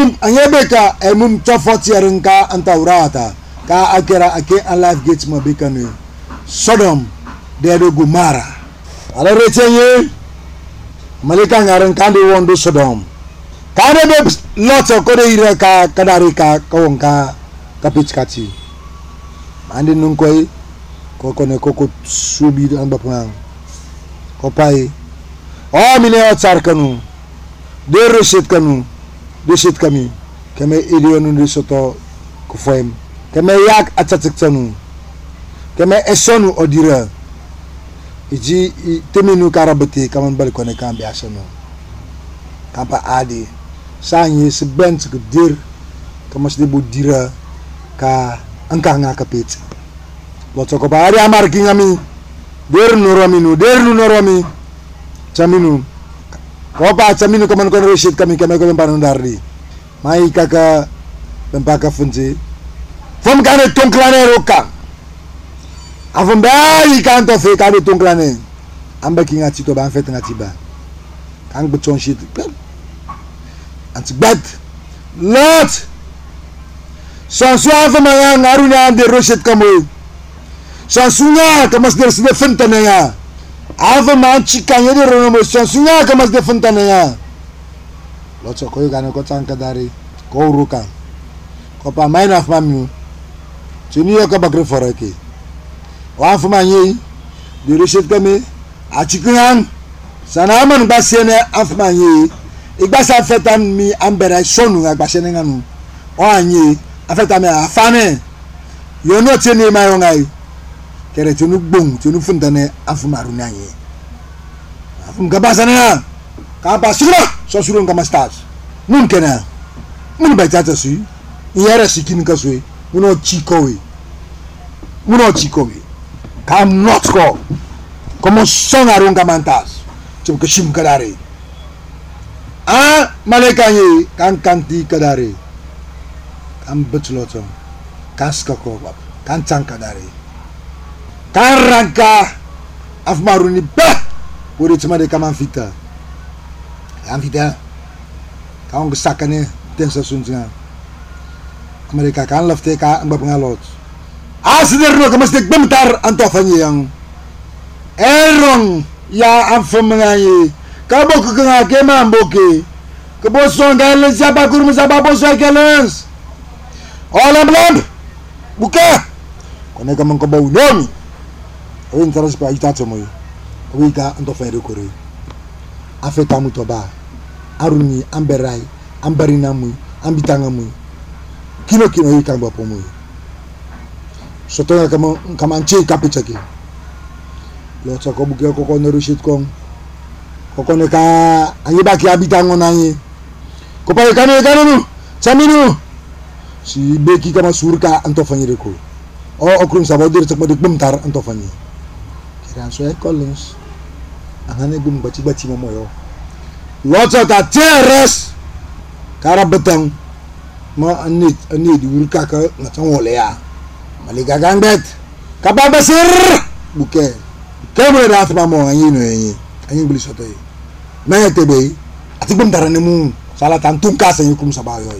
anyebeka emum chofoti arinka antaurata ka akera ake alive gate mabeka no Sodom dedo Gomara ala retenye malika ngaran kandi wondo Sodom kade be lot ko de ira ka kadari ka kawonka kapitskati andi nunkoi ko ne ko subi amba pang ko pai o mine otsar kanu de reset kanu desit kami kame ilionu risoto ko foem kame yak atsatsanu kame esonu odira iji teminu karabati kaman balkone kambi asano kampa adi sanyi sebent ke dir kamas de budira ka angka nga kapit loto ko baari amar kingami der nurami chaminu Kopa chaminu kaman kono resit kami kame ko panundari mai kaka pempaka funji fom kane tongklane roka avon bai kanto fe kane tongklane amba kinga tito ban fet ngati ba kang beton shit antibat lot sansua fa maya ngarunya de resit kamu sansunya kamas der sede fentanya ava manchi kanya de rono sansunya kamas de fentanya locho koyo gano ko tanka dari ko uruka ko pa mai na famu chini yo ka bagre forake wa fuma yi de reset kame achikuyan sanaman basene afma yi igbasa fetan mi ambera sonu agbasene nganu o anyi afeta me afane yo no tini mai ngai kere tunu bung tunu funtane afumaru nanye afum kabasana ka basura so surun kamastas mun kena mun baitata su yara sikin kaswe muno chikowe kam not ko como son arun kamantas chum kashim kadare malekanye kan kanti kadare kam betloto kaska ko kan chankadare Karangka afmaruni bah buri cuma de kaman fita kaung gesakane den sasunjang Amerika kan lafte ka amba pengalot asderno kamastek bentar antofanye yang erong ya amfemengayi kabo kenga kemamboke keboson galen siapa kurmu siapa bosa galens olam buka kone kamang kabau nomi Oin taras pa itato mo wika anto fere kore afeta mu toba aruni amberai ambarina mu ambitanga mu kino wika mbapo mu sotonga kama nche kapichaki lo tsako buke ko kono rushit kong ko kono ka ayiba ki abitango nanyi ko pa kanu chaminu si beki kama surka anto fanyire ko o okrum sabodir tsakmo dik bentar anto fanyi dan so Collins angane gum baci momoyo lots of that terrace karabetang ma anit di urka ka ngatang wole ya malika gangbet kababasir buke kemre da atma mo anyi beli soto yi na tebe ati gum tarane mu sala tantung ka sanyi kum sabayo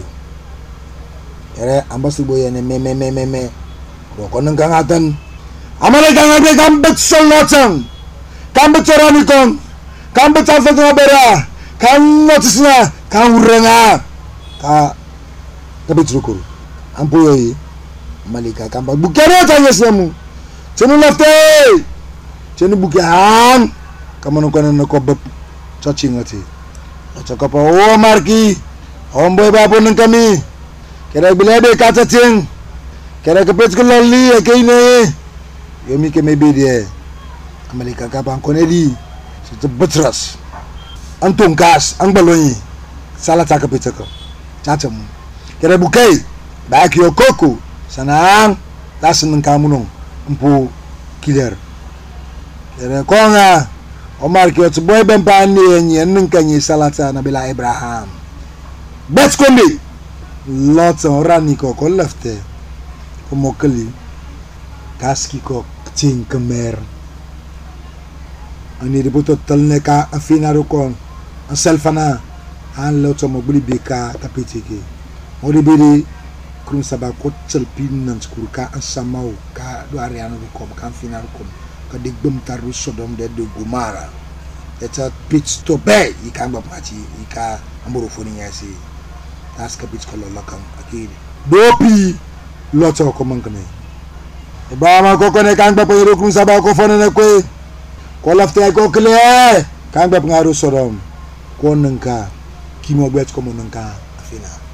ere ambasir boyene me ro konen kangatan amale gangabe gambet solotang gambet corani kong gambet alfetna bera kan notisna kan urenga ka gambet rukuru ampuyi malika kamba bukere tanya semu cenu lafte cenu bukan kamono konen ko beb cacingati cakapa o marki omboy babu nang kami kera bilebe kacacing kera kepet kelali kaine yomi ke maybe dia Amerika kapang konedi se betras antung gas ang baloni sala taka pitako chacham kera bukai ba ki okoko sanang tasen ng kamunong umpu killer kera konga Omar ki otso boy bempani nyen ng kanyi salata na bila Abraham bet kondi lots orang ni ko lefte komokeli kaski ko cing kemer ani dibuto talne ka afina rukon an selfana an lo to mo buli bika kapitiki Oribiri krum saba ko tselpin nan skurka ansamau ka do ariano kom kan final kom ka de gbem taru Sodom de Gomara. It's a pit stop bay you can ba party you ka amboro foni yasi. That's ka pit color lokam akiri. Dopi loto ko mankane. Ba ma ko ne kan ba po krum saba ko fone ne ko ko lafte ko clear kan ba ngaro Sodom ko nanka kimo bet ko nanka afina.